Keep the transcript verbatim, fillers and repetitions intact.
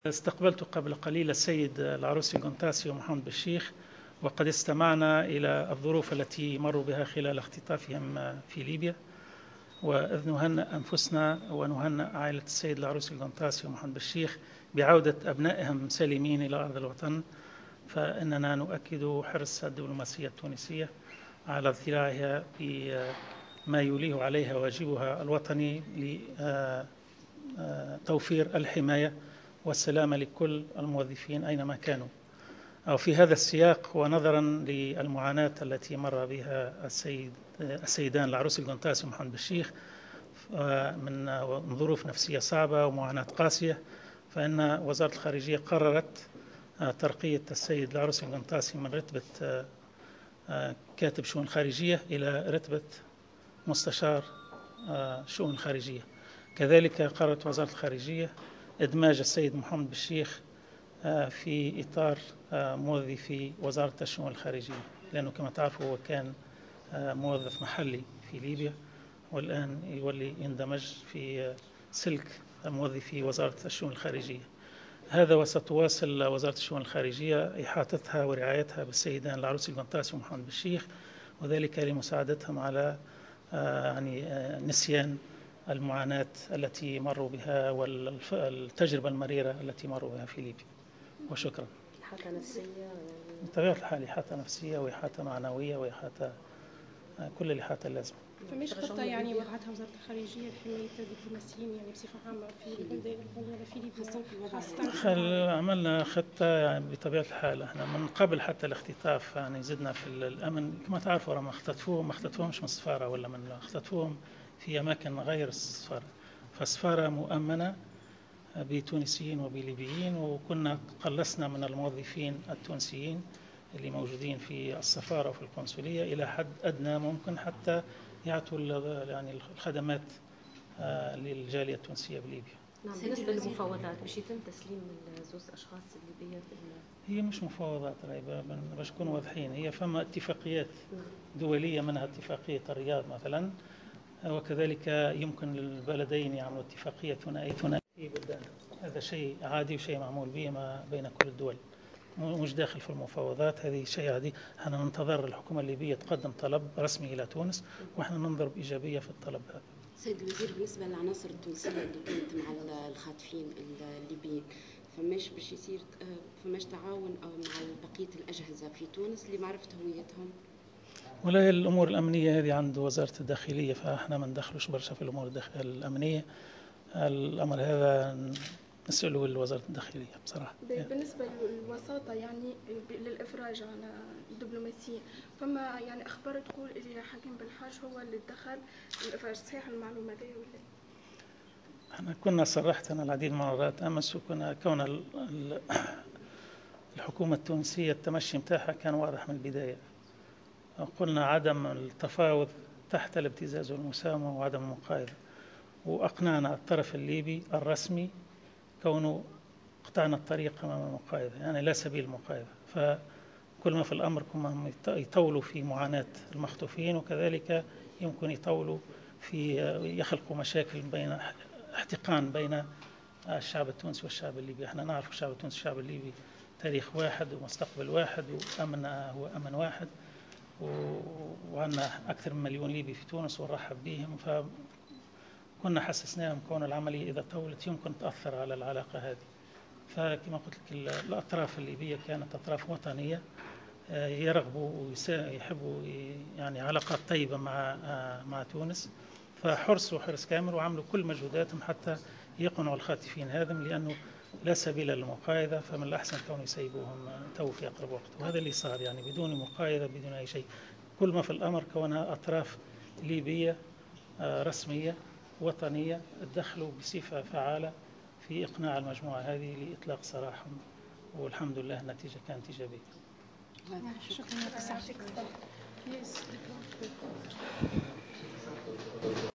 استقبلت قبل قليل السيد العروسي غونتاسيو محمد بالشيخ، وقد استمعنا إلى الظروف التي مروا بها خلال اختطافهم في ليبيا، وإذ نهنئ أنفسنا ونهنئ عائلة السيد العروسي غونتاسيو محمد بالشيخ بعودة أبنائهم سالمين إلى أرض الوطن، فإننا نؤكد حرص الدبلوماسية التونسية على اضطلاعها بما يوليه عليها واجبها الوطني لتوفير الحماية والسلامة لكل الموظفين أينما كانوا. أو في هذا السياق ونظرا للمعاناة التي مر بها السيد السيدان العروسي غونتاسيو محمد بالشيخ من ظروف نفسية صعبة ومعاناة قاسية، فإن وزارة الخارجية قررت ترقية السيد العروسي غونتاسيو من رتبة كاتب شؤون خارجية إلى رتبة مستشار شؤون خارجية. كذلك قررت وزارة الخارجية إدماج السيد محمد بالشيخ في إطار موظفي وزارة الشؤون الخارجية، لأنه كما تعرفوا هو كان موظف محلي في ليبيا، والآن يولي يندمج في سلك موظفي وزارة الشؤون الخارجية. هذا وستواصل وزارة الشؤون الخارجية إحاطتها ورعايتها بالسيدان العروسي غونتاسيو محمد بالشيخ، وذلك لمساعدتهم على يعني نسيان المعاناة التي مروا بها والتجربة المريرة التي مروا بها في ليبيا. وشكرا. إحاطة نفسية بطبيعة الحال إحاطة نفسية وإحاطة معنوية وإحاطة كل الإحاطة اللازمة. فماش خطة يعني وضعتها وزارة الخارجية لحماية الدبلوماسيين يعني بصفة عامة في البلدان في ليبيا؟ خل عملنا خطة يعني بطبيعة الحال. احنا من قبل حتى الاختطاف يعني زدنا في الأمن، كما تعرفوا لما اختطفوهم ما اختطفوهمش من السفارة ولا من اختطفوهم في أماكن غير السفارة، فالسفارة مؤمنة بتونسيين وبليبيين، وكنا قلصنا من الموظفين التونسيين اللي موجودين في السفارة وفي القنصلية إلى حد أدنى ممكن حتى يعطوا يعني الخدمات للجالية التونسية بليبيا. نعم. بالنسبة للمفاوضات باش يتم تسليم زوز أشخاص الليبيين؟ هي مش مفاوضات راهي باش نكونوا واضحين، هي فما اتفاقيات دولية منها اتفاقية الرياض مثلا، وكذلك يمكن للبلدين يعملوا اتفاقية ثنائية في بلدان. هذا شيء عادي وشيء معمول به ما بين كل الدول، مش داخل في المفاوضات، هذه شيء عادي. احنا ننتظر الحكومة الليبية تقدم طلب رسمي إلى تونس، واحنا ننظر بإيجابية في الطلب هذا. سيد الوزير، بالنسبة للعناصر التونسية اللي كانت مع الخاطفين الليبيين، فماش باش يصير فماش تعاون أو مع بقية الأجهزة في تونس لمعرفة هويتهم؟ ولا الأمور الأمنية هذه عند وزارة الداخلية، فاحنا ما ندخلوش برشا في الأمور الأمنية. الأمر هذا نسأله لوزارة الداخلية بصراحة. بالنسبة للوساطة يعني للإفراج عن الدبلوماسيين، فما يعني أخبار تقول إلي حكيم بالحاج هو اللي دخل الإفراج، صحيح المعلومة دي ولا؟ احنا كنا صرحتنا العديد من المرات أمس، وكنا كون الحكومة التونسية التمشي متاعها كان واضح من البداية. قلنا عدم التفاوض تحت الابتزاز والمساومة وعدم المقايضة، وأقنعنا الطرف الليبي الرسمي كونه قطعنا الطريق أمام المقايضة، يعني لا سبيل المقايضة. فكل ما في الأمر كما يطولوا في معاناة المخطوفين، وكذلك يمكن يطولوا في يخلقوا مشاكل بين احتقان بين الشعب التونسي والشعب الليبي. احنا نعرف الشعب التونسي والشعب الليبي تاريخ واحد ومستقبل واحد وأمن هو أمن واحد، وعندنا أكثر من مليون ليبي في تونس ونرحب بهم. فكنا حسسناهم كون العملية إذا طولت يمكن تأثر على العلاقة هذه. فكما قلت لك الأطراف الليبية كانت أطراف وطنية يرغبوا ويحبوا يعني علاقات طيبة مع مع تونس، فحرصوا حرص كامل وعملوا كل مجهوداتهم حتى يقنعوا الخاطفين هذم، لأنه لا سبيل للمقايضة، فمن الأحسن كون يسيبوهم تو في أقرب وقت. وهذا اللي صار يعني بدون مقايضة بدون أي شيء. كل ما في الأمر كونها أطراف ليبية رسمية وطنية تدخلوا بصفة فعالة في إقناع المجموعة هذه لإطلاق سراحهم، والحمد لله النتيجة كانت إيجابية. شكرا.